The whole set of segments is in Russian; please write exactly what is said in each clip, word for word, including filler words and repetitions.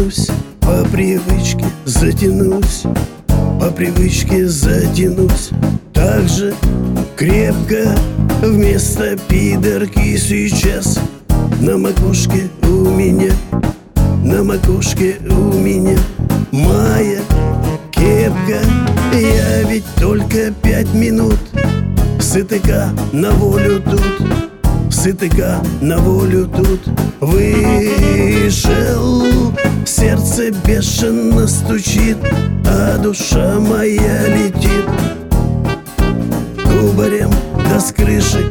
затянусь, по привычке затянусь, по привычке затянусь так же крепко. Вместо пидорки сейчас на макушке у меня, на макушке у меня моя кепка. Я ведь только пять минут сытыка на волю тут, сытыка на волю тут вышел. Сердце бешено стучит, а душа моя летит кубарем да с крыши.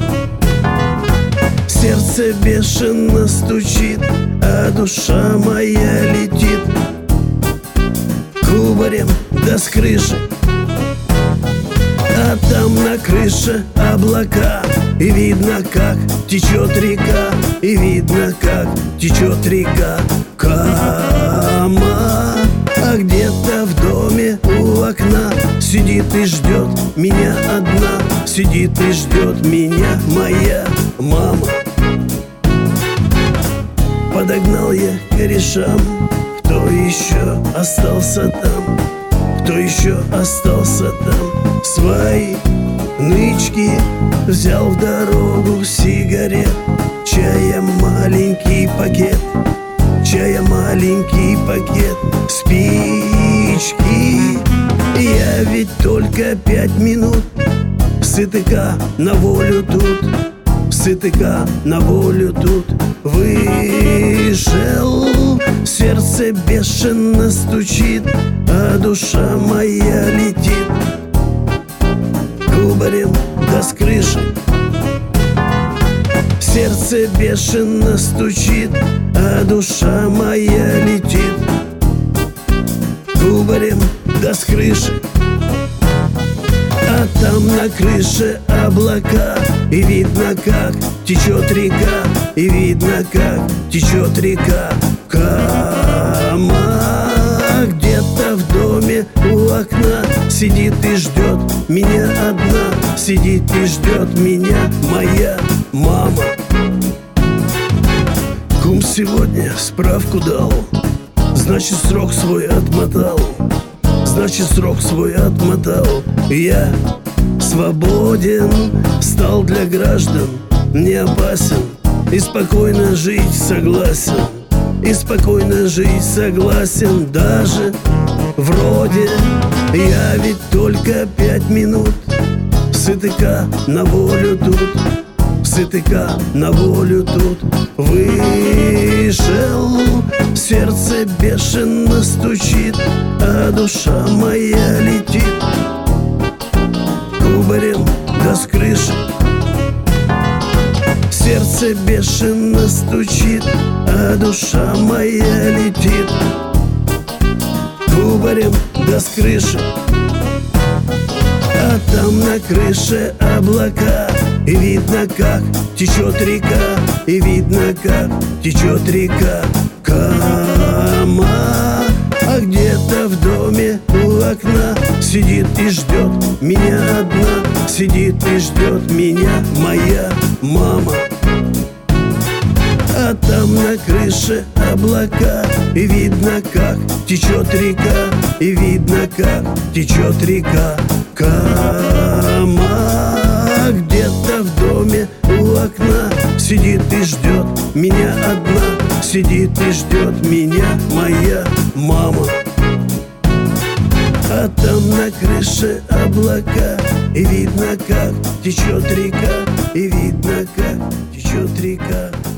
Сердце бешено стучит, а душа моя летит кубарем да с крыши. А там на крыше облака, и видно, как течет река, и видно, как течет река Кама. А где-то в доме у окна сидит и ждет меня одна, сидит и ждет меня моя мама. Подогнал я корешам, кто еще остался там, кто еще остался там. Свои нычки взял в дорогу сигарет, чая маленький пакет, чая маленький пакет, спички. Я ведь только пять минут сытыка на волю тут, сытыка на волю тут вышел. Сердце бешено стучит, а душа моя летит кубарем да с крыши. Сердце бешено стучит, а душа моя летит кубарем да с крыши. А там на крыше облака, и видно, как течет река, и видно, как течет река Кама. Где-то в доме у окна сидит и ждет меня одна, сидит и ждет меня моя мама. Кум сегодня справку дал, значит срок свой отмотал, значит срок свой отмотал. Я свободен, стал для граждан не опасен, и спокойно жить согласен, и спокойно жить согласен. Даже вроде я ведь только пять минут сытыка на волю тут, сытыка на волю тут вышел. Сердце бешено стучит, а душа моя летит кубарем да с крыши. Сердце бешено стучит, а душа моя летит кубарем да с крыши. А там на крыше облака, и видно, как течет река, и видно, как течет река Кама. А где-то в доме у окна сидит и ждет меня одна, сидит и ждет меня моя мама. А там на крыше облака, и видно, как течет река, и видно, как течет река Кама. Где-то в доме у окна сидит и ждет меня одна, сидит и ждет меня моя мама. А там на крыше облака, и видно, как течет река, и видно, как течет река